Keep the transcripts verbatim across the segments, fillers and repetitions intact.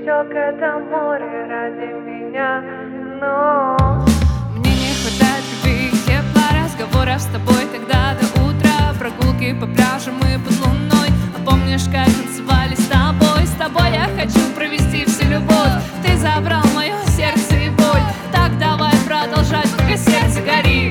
пересек это море ради меня, но мне не хватает любви, тепла, разговоров с тобой тогда до утра, прогулки по пляжам и под луной. А помнишь, как танцевали с тобой? С тобой я хочу провести всю любовь. Ты забрал мое сердце и боль, так давай продолжать, пока сердце горит.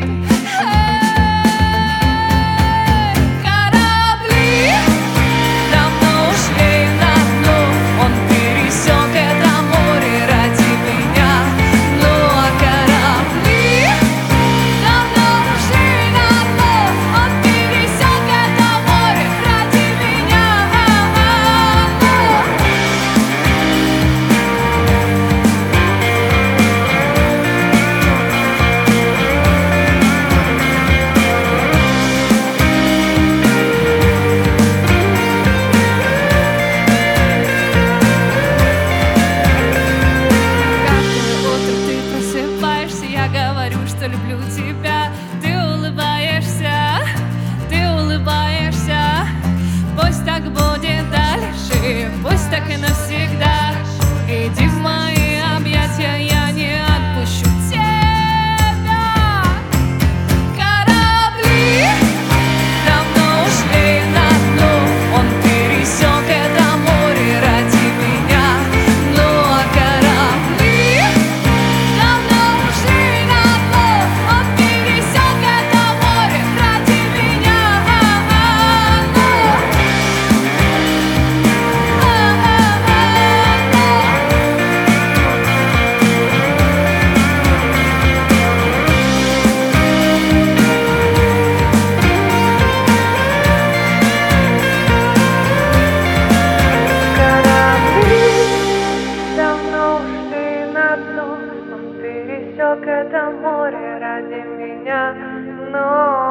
Что люблю тебя, ты улыбаешься, ты улыбаешься. Пусть так будет дальше, пусть так и навсегда. Иди в мои объятия, я не отпущу тебя. Корабли давно ушли на дно, он пересек это море ради меня. Ну а корабли давно ушли на пересек это море ради меня, но